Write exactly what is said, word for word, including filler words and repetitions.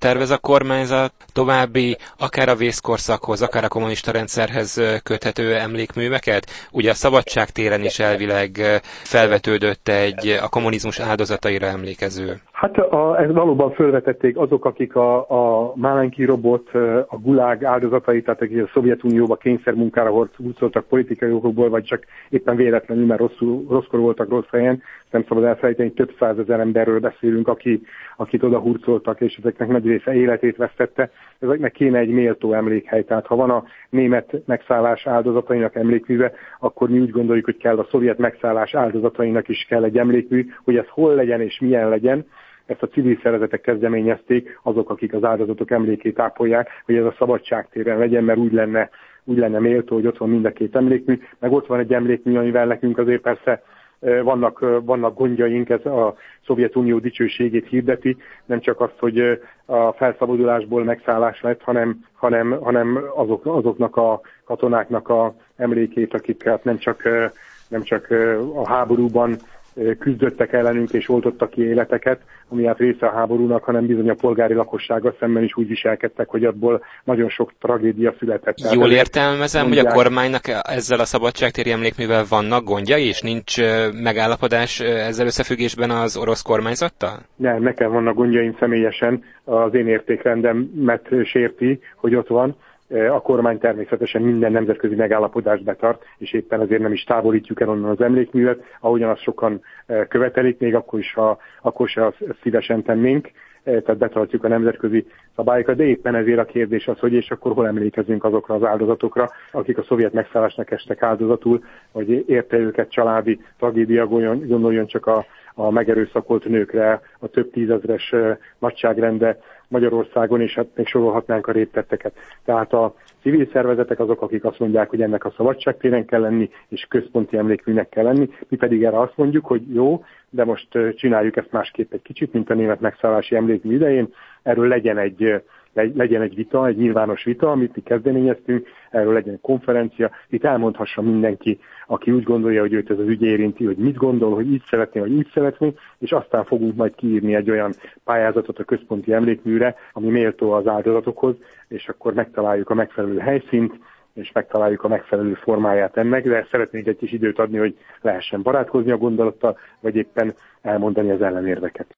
Tervez a kormányzat további, akár a vészkorszakhoz, akár a kommunista rendszerhez köthető emlékműveket? Ugye a Szabadság téren is elvileg felvetődött egy a kommunizmus áldozataira emlékező. Hát a, ez valóban felvetették azok, akik a, a Málenki robot, a Gulág áldozatai, tehát akik a Szovjetunióba kényszermunkára hurcoltak politikai okokból, vagy csak éppen véletlenül, mert rosszul, rosszkor voltak rossz helyen. Nem szabad elfelejteni, több százezer emberről beszélünk, aki, akit oda hurcoltak, és ezeknek nagy része életét vesztette. Ezeknek kéne egy méltó emlékhely. Tehát ha van a német megszállás áldozatainak emlékműve, akkor mi úgy gondoljuk, hogy kell a szovjet megszállás áldozatainak is kell egy emlékmű, hogy ez hol legyen és milyen legyen. Ezt a civil szervezetek kezdeményezték, azok, akik az áldozatok emlékét ápolják, hogy ez a Szabadság téren legyen, mert úgy lenne, úgy lenne méltó, hogy ott van mind a két emlékmű, meg ott van egy emlékmű, amivel nekünk azért persze vannak, vannak gondjaink, ez a Szovjetunió dicsőségét hirdeti, nem csak azt, hogy a felszabadulásból megszállás lett, hanem, hanem, hanem azok, azoknak a katonáknak a emlékét, akiket nem csak, nem csak a háborúban küzdöttek ellenünk és oltottak ki életeket, ami hát része a háborúnak, hanem bizony a polgári lakossággal szemben is úgy viselkedtek, hogy abból nagyon sok tragédia született. Jól értelmezem, mondják, hogy a kormánynak ezzel a szabadságtéri emlékművel vannak gondjai, és nincs megállapodás ezzel összefüggésben az orosz kormányzattal? Nem, nekem vannak gondjaim személyesen, az én értékrendemet sérti, hogy ott van. A kormány természetesen minden nemzetközi megállapodást betart, és éppen ezért nem is távolítjuk el onnan az emlékművet, ahogyan azt sokan követelik, még akkor is, ha akkor se azt szívesen tennénk, tehát betartjuk a nemzetközi szabályokat, de éppen ezért a kérdés az, hogy és akkor hol emlékezünk azokra az áldozatokra, akik a szovjet megszállásnak estek áldozatul, vagy érte őket családi tragédia, gondoljon csak a, a megerőszakolt nőkre, a több tízezres nagyságrende Magyarországon, és hát még sorolhatnánk a réptetteket. Tehát a civil szervezetek azok, akik azt mondják, hogy ennek a Szabadságtéren kell lenni, és központi emlékműnek kell lenni. Mi pedig erre azt mondjuk, hogy jó, de most csináljuk ezt másképp egy kicsit, mint a német megszállási emlékmű idején. Erről legyen egy, legyen egy vita, egy nyilvános vita, amit mi kezdeményeztünk, erről legyen konferencia, itt elmondhassa mindenki, aki úgy gondolja, hogy őt ez az ügy érinti, hogy mit gondol, hogy így szeretné, vagy úgy szeretné, és aztán fogunk majd kiírni egy olyan pályázatot a központi emlékműre, ami méltó az áldozatokhoz, és akkor megtaláljuk a megfelelő helyszínt, és megtaláljuk a megfelelő formáját ennek, de szeretnénk egy kis időt adni, hogy lehessen barátkozni a gondolattal, vagy éppen elmondani az ellenérveket.